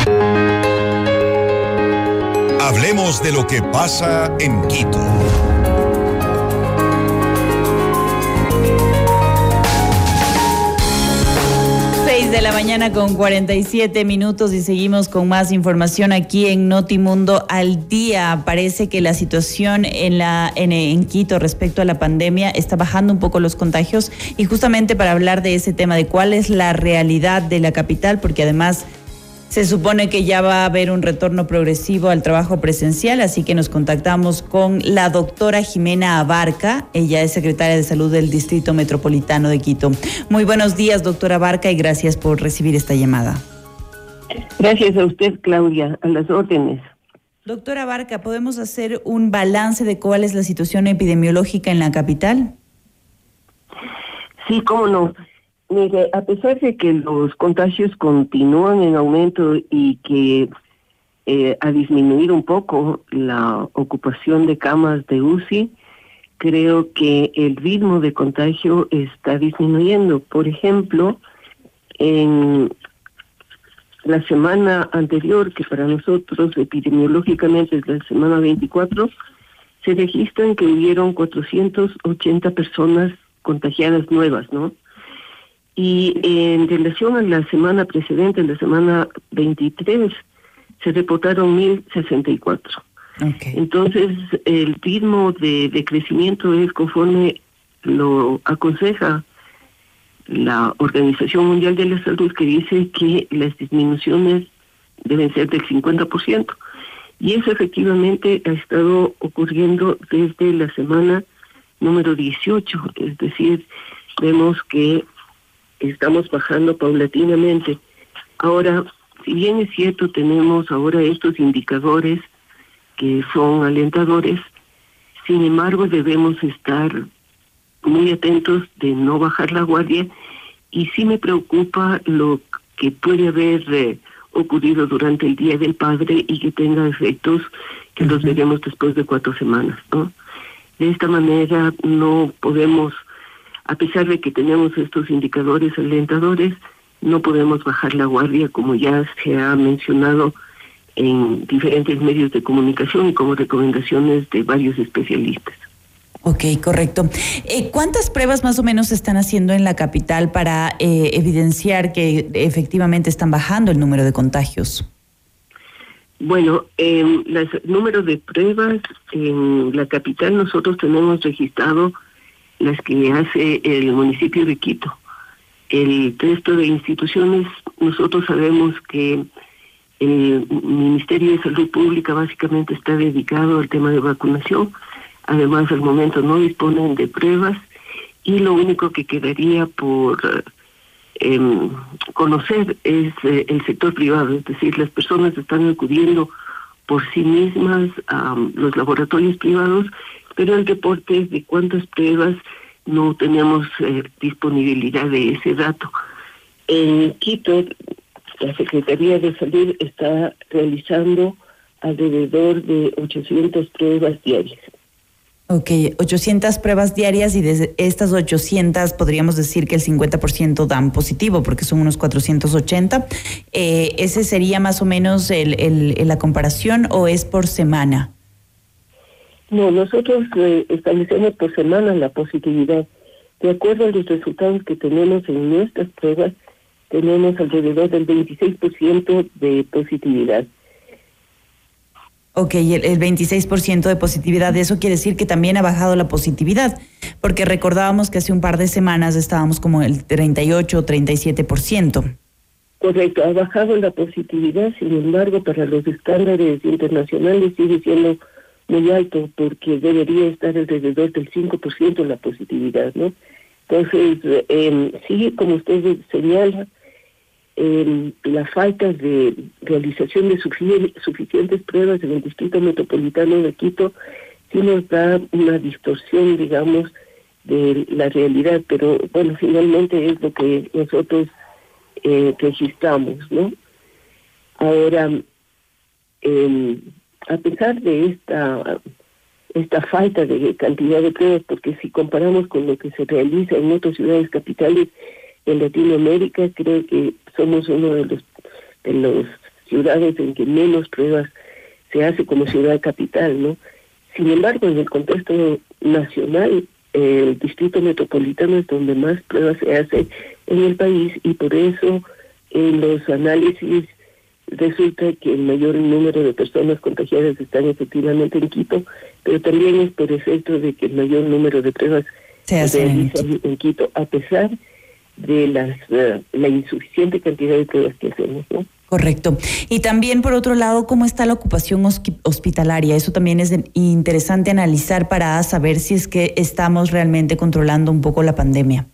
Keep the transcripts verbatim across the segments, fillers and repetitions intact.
Hablemos de lo que pasa en Quito. seis de la mañana con cuarenta y siete minutos y seguimos con más información aquí en Notimundo al día. Parece que la situación en la en, en Quito respecto a la pandemia está bajando un poco los contagios, y justamente para hablar de ese tema, de cuál es la realidad de la capital, porque además se supone que ya va a haber un retorno progresivo al trabajo presencial, así que nos contactamos con la doctora Jimena Abarca. Ella es secretaria de Salud del Distrito Metropolitano de Quito. Muy buenos días, doctora Abarca, y gracias por recibir esta llamada. Gracias a usted, Claudia, a las órdenes. Doctora Abarca, ¿podemos hacer un balance de cuál es la situación epidemiológica en la capital? Sí, cómo no. Mire, a pesar de que los contagios continúan en aumento y que eh, ha disminuido un poco la ocupación de camas de U C I, creo que el ritmo de contagio está disminuyendo. Por ejemplo, en la semana anterior, que para nosotros epidemiológicamente es la semana veinticuatro, se registran que hubieron cuatrocientas ochenta personas contagiadas nuevas, ¿no? Y en relación a la semana precedente, en la semana veintitrés, se reportaron mil sesenta y cuatro. Okay. Entonces, el ritmo de, de crecimiento es conforme lo aconseja la Organización Mundial de la Salud, que dice que las disminuciones deben ser del cincuenta por ciento. Y eso efectivamente ha estado ocurriendo desde la semana número dieciocho, es decir, vemos que estamos bajando paulatinamente. Ahora, si bien es cierto, tenemos ahora estos indicadores que son alentadores, sin embargo debemos estar muy atentos de no bajar la guardia, y sí me preocupa lo que puede haber eh, ocurrido durante el Día del Padre y que tenga efectos que uh-huh. los veremos después de cuatro semanas, ¿no? De esta manera no podemos, a pesar de que tenemos estos indicadores alentadores, no podemos bajar la guardia, como ya se ha mencionado en diferentes medios de comunicación y como recomendaciones de varios especialistas. Ok, correcto. Eh, ¿Cuántas pruebas más o menos se están haciendo en la capital para eh, evidenciar que efectivamente están bajando el número de contagios? Bueno, eh, el número de pruebas en la capital, nosotros tenemos registrado las que hace el municipio de Quito. El resto de instituciones, nosotros sabemos que el Ministerio de Salud Pública básicamente está dedicado al tema de vacunación. Además, al momento no disponen de pruebas, y lo único que quedaría por eh, conocer es eh, el sector privado, es decir, las personas están acudiendo por sí mismas a um, los laboratorios privados, pero el reporte de cuántas pruebas no tenemos eh, disponibilidad de ese dato. En Quito, la Secretaría de Salud está realizando alrededor de ochocientas pruebas diarias. Ok, ochocientas pruebas diarias, y de estas ochocientas podríamos decir que el cincuenta por ciento dan positivo, porque son unos cuatrocientos ochenta. Eh, ¿Ese sería más o menos el, el, el, la comparación, o es por semana? No, nosotros eh, establecemos por semana la positividad. De acuerdo a los resultados que tenemos en nuestras pruebas, tenemos alrededor del veintiséis por ciento de positividad. Ok, el, el veintiséis por ciento de positividad, eso quiere decir que también ha bajado la positividad, porque recordábamos que hace un par de semanas estábamos como el treinta y ocho o treinta y siete por ciento. Correcto, ha bajado la positividad, sin embargo, para los estándares internacionales sigue siendo muy alto, porque debería estar alrededor del cinco por ciento la positividad, ¿no? Entonces, eh, sí, como usted señala, eh, la falta de realización de sufic- suficientes pruebas en el Distrito Metropolitano de Quito sí nos da una distorsión, digamos, de la realidad, pero bueno, finalmente es lo que nosotros eh, registramos, ¿no? Ahora, eh, a pesar de esta esta falta de cantidad de pruebas, porque si comparamos con lo que se realiza en otras ciudades capitales en Latinoamérica, creo que somos uno de los de los ciudades en que menos pruebas se hace como ciudad capital, ¿no? Sin embargo, en el contexto nacional, el distrito metropolitano es donde más pruebas se hace en el país, y por eso en los análisis resulta que el mayor número de personas contagiadas están efectivamente en Quito, pero también es por efecto de que el mayor número de pruebas se hacen en, en, en Quito, a pesar de las uh, la insuficiente cantidad de pruebas que hacemos, ¿no? Correcto. Y también, por otro lado, ¿cómo está la ocupación hospitalaria? Eso también es interesante analizar para saber si es que estamos realmente controlando un poco la pandemia.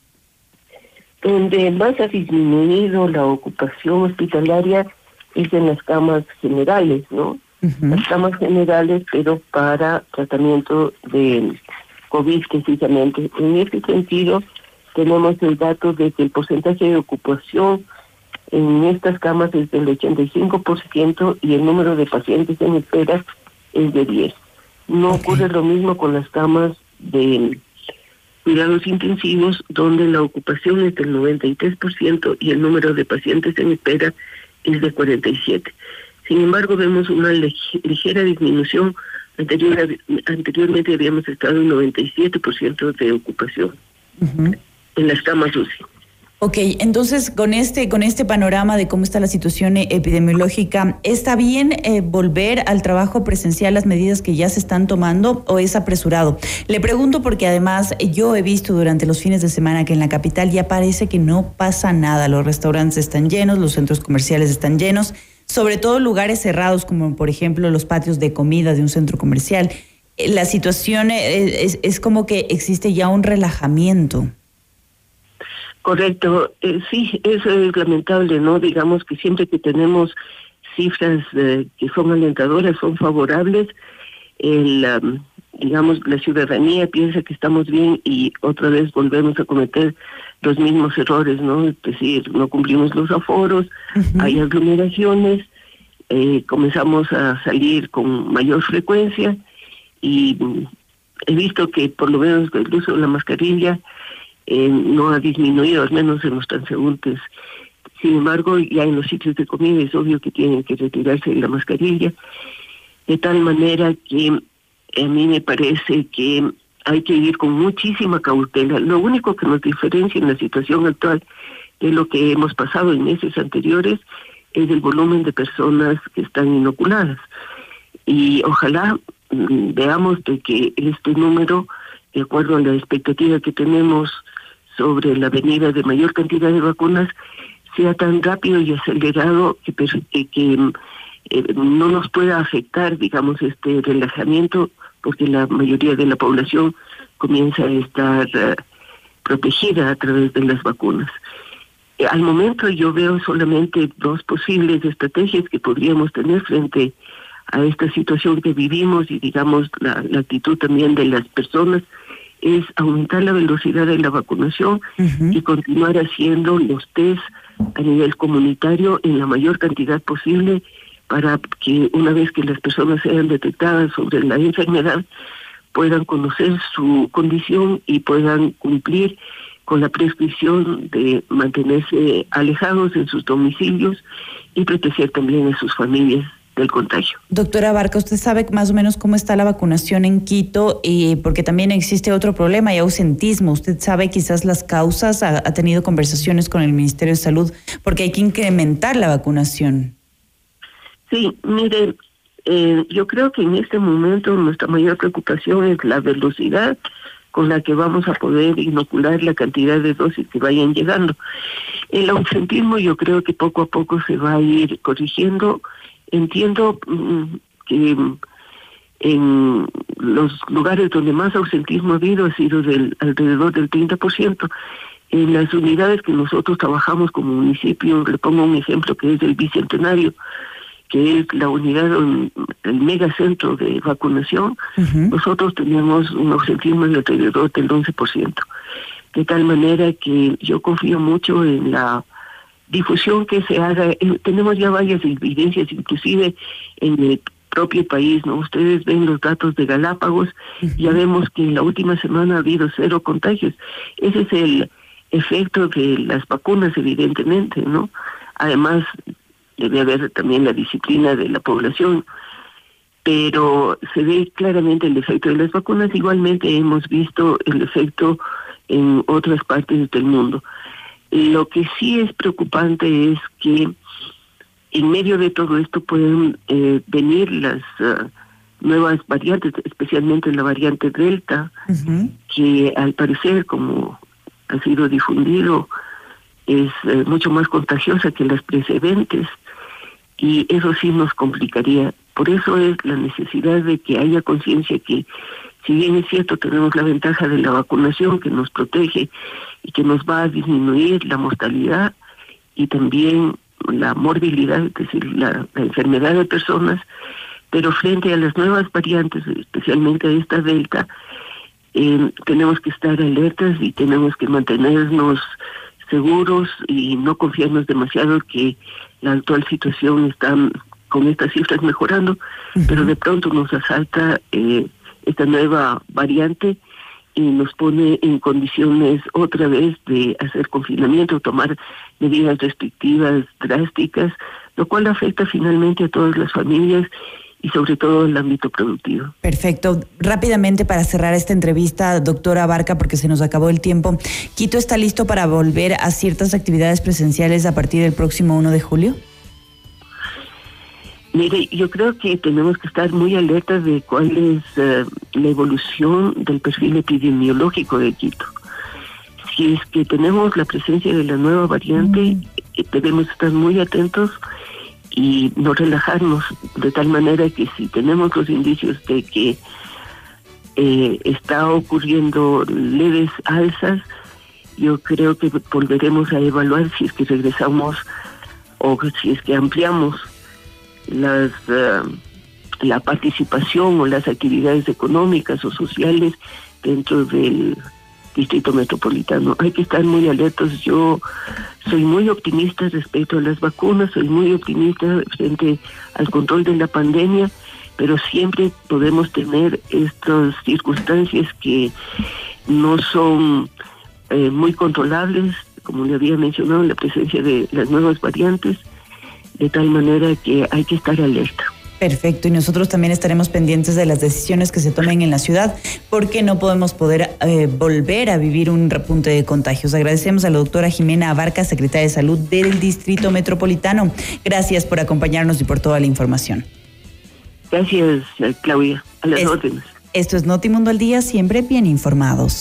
Donde más ha disminuido la ocupación hospitalaria es en las camas generales, ¿no? Uh-huh. Las camas generales, pero para tratamiento de COVID precisamente. En este sentido, tenemos el dato de que el porcentaje de ocupación en estas camas es del ochenta y cinco por ciento y el número de pacientes en espera es de diez. No okay. ocurre lo mismo con las camas de cuidados intensivos, donde la ocupación es del noventa y tres por ciento y el número de pacientes en espera es de cuarenta y siete por ciento. Sin embargo, vemos una lig- ligera disminución. Anterior, anteriormente habíamos estado en noventa y siete por ciento de ocupación uh-huh. en las camas U C I. Ok, entonces con este con este panorama de cómo está la situación epidemiológica, ¿está bien eh, volver al trabajo presencial, las medidas que ya se están tomando, o es apresurado? Le pregunto porque además yo he visto durante los fines de semana que en la capital ya parece que no pasa nada. Los restaurantes están llenos, los centros comerciales están llenos, sobre todo lugares cerrados como por ejemplo los patios de comida de un centro comercial. La situación es, es, es como que existe ya un relajamiento. Correcto, eh, sí, eso es lamentable, ¿no? Digamos que siempre que tenemos cifras eh, que son alentadoras, son favorables, el, um, digamos, la ciudadanía piensa que estamos bien y otra vez volvemos a cometer los mismos errores, ¿no? Es decir, no cumplimos los aforos, uh-huh. hay aglomeraciones, eh, comenzamos a salir con mayor frecuencia y um, he visto que por lo menos el uso de la mascarilla Eh, no ha disminuido, al menos en los transeúntes. Sin embargo, ya en los sitios de comida es obvio que tienen que retirarse de la mascarilla, de tal manera que a mí me parece que hay que ir con muchísima cautela. Lo único que nos diferencia en la situación actual de lo que hemos pasado en meses anteriores es el volumen de personas que están inoculadas. Y ojalá mm, veamos de que este número, de acuerdo a la expectativa que tenemos sobre la venida de mayor cantidad de vacunas, sea tan rápido y acelerado que, que, que eh, no nos pueda afectar, digamos, este relajamiento, porque la mayoría de la población comienza a estar uh, protegida a través de las vacunas. Eh, al momento yo veo solamente dos posibles estrategias que podríamos tener frente a esta situación que vivimos y, digamos, la, la actitud también de las personas, es aumentar la velocidad de la vacunación uh-huh. y continuar haciendo los test a nivel comunitario en la mayor cantidad posible para que una vez que las personas sean detectadas sobre la enfermedad puedan conocer su condición y puedan cumplir con la prescripción de mantenerse alejados en sus domicilios y proteger también a sus familias del contagio. Doctora Barca, ¿usted sabe más o menos cómo está la vacunación en Quito? Y porque también existe otro problema, y ausentismo. ¿Usted sabe quizás las causas? ¿Ha, ha tenido conversaciones con el Ministerio de Salud? Porque hay que incrementar la vacunación. Sí, mire, eh, yo creo que en este momento nuestra mayor preocupación es la velocidad con la que vamos a poder inocular la cantidad de dosis que vayan llegando. El ausentismo yo creo que poco a poco se va a ir corrigiendo. Entiendo mm, que en los lugares donde más ausentismo ha habido ha sido del alrededor del treinta por ciento. En las unidades que nosotros trabajamos como municipio, le pongo un ejemplo que es el Bicentenario, que es la unidad, el megacentro de vacunación, uh-huh. nosotros tenemos un ausentismo de alrededor del once por ciento. De tal manera que yo confío mucho en la difusión que se haga. Eh, tenemos ya varias evidencias, inclusive en el propio país, ¿no? Ustedes ven los datos de Galápagos, uh-huh. ya vemos que en la última semana ha habido cero contagios. Ese es el efecto de las vacunas, evidentemente, ¿no? Además, debe haber también la disciplina de la población, pero se ve claramente el efecto de las vacunas. Igualmente hemos visto el efecto en otras partes del mundo. Lo que sí es preocupante es que en medio de todo esto pueden eh, venir las uh, nuevas variantes, especialmente la variante Delta, uh-huh. que al parecer, como ha sido difundido, es eh, mucho más contagiosa que las precedentes, y eso sí nos complicaría. Por eso es la necesidad de que haya conciencia que, si bien es cierto, tenemos la ventaja de la vacunación que nos protege y que nos va a disminuir la mortalidad y también la morbilidad, es decir, la, la enfermedad de personas, pero frente a las nuevas variantes, especialmente a esta Delta, eh, tenemos que estar alertas y tenemos que mantenernos seguros y no confiarnos demasiado que la actual situación está con estas cifras mejorando, uh-huh. pero de pronto nos asalta eh, esta nueva variante y nos pone en condiciones otra vez de hacer confinamiento, tomar medidas restrictivas drásticas, lo cual afecta finalmente a todas las familias y sobre todo el ámbito productivo. Perfecto. Rápidamente, para cerrar esta entrevista, doctora Abarca, porque se nos acabó el tiempo, ¿Quito está listo para volver a ciertas actividades presenciales a partir del próximo uno de julio? Mire, yo creo que tenemos que estar muy alertas de cuál es uh, la evolución del perfil epidemiológico de Quito. Si es que tenemos la presencia de la nueva variante, mm. debemos estar muy atentos y no relajarnos, de tal manera que si tenemos los indicios de que eh, está ocurriendo leves alzas, yo creo que volveremos a evaluar si es que regresamos o si es que ampliamos las uh, la participación o las actividades económicas o sociales dentro del distrito metropolitano. Hay que estar muy alertos. Yo soy muy optimista respecto a las vacunas, soy muy optimista frente al control de la pandemia, pero siempre podemos tener estas circunstancias que no son eh, muy controlables, como le había mencionado, la presencia de las nuevas variantes, de tal manera que hay que estar alerta. Perfecto, y nosotros también estaremos pendientes de las decisiones que se tomen en la ciudad, porque no podemos poder eh, volver a vivir un repunte de contagios. Agradecemos a la doctora Jimena Abarca, secretaria de Salud del Distrito Metropolitano. Gracias por acompañarnos y por toda la información. Gracias, Claudia. A las órdenes. Esto es Notimundo al Día, siempre bien informados.